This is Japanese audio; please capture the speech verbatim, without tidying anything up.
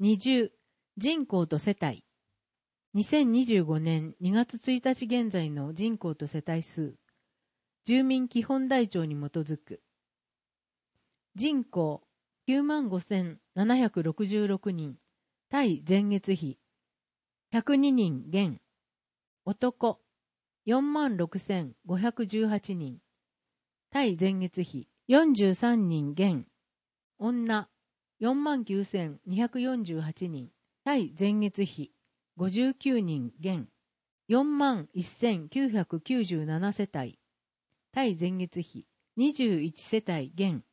にじゅう、人口と世帯。にせんにじゅうごねんにがつついたち現在の人口と世帯数。住民基本台帳に基づく。人口きゅうまんごせんななひゃくろくじゅうろくにん。対前月比。ひゃくににん減。男よんまんろくせんごひゃくじゅうはちにん。対前月比よんじゅうさんにん減。女よんまんきゅうせんにひゃくよんじゅうはちにん。対前月比ごじゅうきゅうにん減。よんまんせんきゅうひゃくきゅうじゅうななせたい。対前月比にじゅういちせたい減。